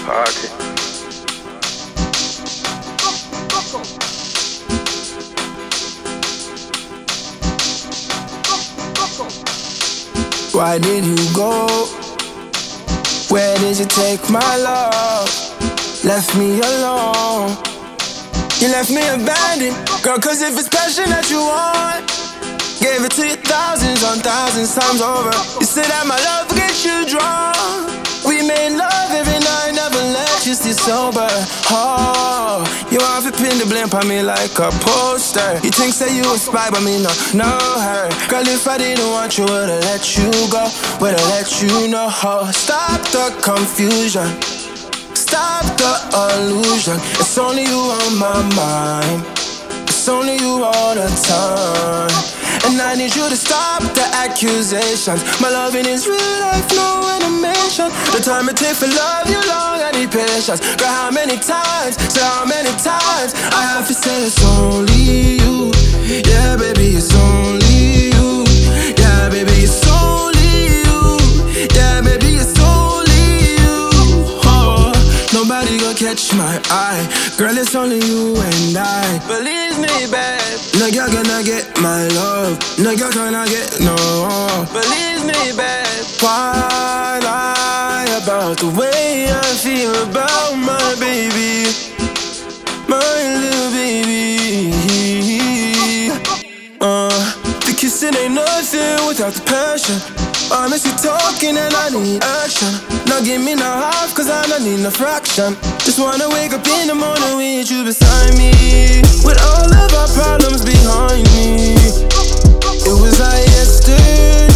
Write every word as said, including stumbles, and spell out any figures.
Party. Why did you go? Where did you take my love? Left me alone. You left me abandoned. Girl, cause if it's passion that you want, gave it to you thousands on thousands times over. You said that my love would get you drunk. We made love every night, never let you stay sober. Oh, you want to pin the blame on me like a poster. You think say you a spy, but me no, no her. Girl, if I didn't want you, would've let you go, would've let you know. Stop the confusion, stop the illusion. It's only you on my mind, it's only you all the time. And I need you to stop the accusations. My loving is real life, no animation. The time it takes for love you long, I need patience. Girl, how many times, say how many times I have to say it's only you. Yeah, baby, it's only you. Yeah, baby, it's only you. Yeah, baby, it's only you. Oh, nobody gon' catch my eye. Girl, it's only you and I. Believe me, babe, no girl gonna get my love. No girl gonna get no. Believe me, babe, why lie about the way I feel about my baby, my little baby? Uh, the kissing ain't nothing without the passion. I miss you talking and I need action. Now give me no half cause I don't need no fraction. Just wanna wake up in the morning with you beside me, with all of our problems behind me. It was like yesterday.